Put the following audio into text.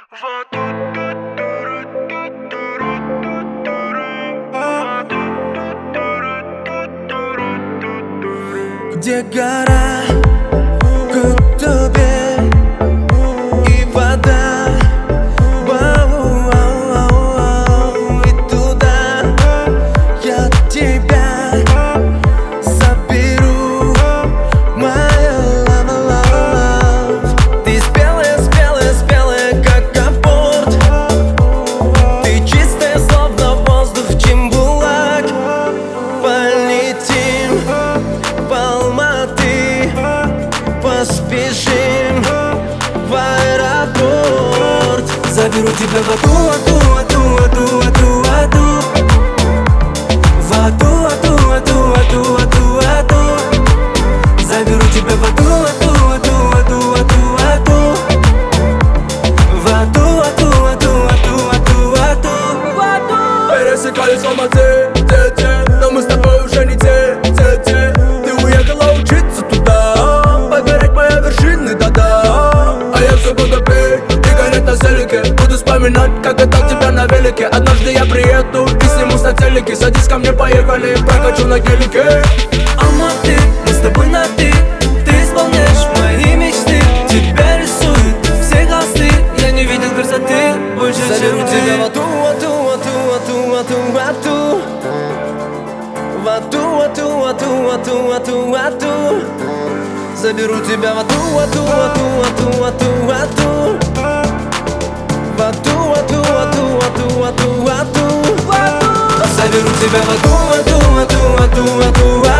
Где гора, Коктебель и вода, и туда я тебя заберу, моя love. Ты спелая, спелая, спелая, как апорт. Ты чистая, словно воздух в Чимбулак. Полетим в Алматы, поспешим в аэропорт. Заберу тебя в аду, аду, аду, аду, аду, аду. В аду, аду, аду, аду, аду, аду. Заберу тебя в аду, аду, аду, аду, аду, аду. В аду, аду, аду, аду, аду, аду, в аду. Пересекались в Алматы, но мы с тобой уже не те. Ты уехала учиться туда, погореть моей вершины, да-да. А я все буду пить и гореть на селике. Буду вспоминать, как катал тебя на велике. Однажды я приеду и снимусь на телеке. Садись ко мне, поехали, прокачу на гелике. Алматы, мы с тобой на ты. Ты исполняешь мои мечты. Тебя рисуют все холсты. Я не видел красоты больше, Заберу чем тебя ты. в аду, аду, аду, аду, аду, аду. В аду, аду, аду, аду, аду, аду. Заберу тебя в аду, аду, аду, аду, аду, аду. В аду, аду, аду, аду, аду, аду, в аду. Заберу тебя в аду, аду, аду, аду, аду, аду.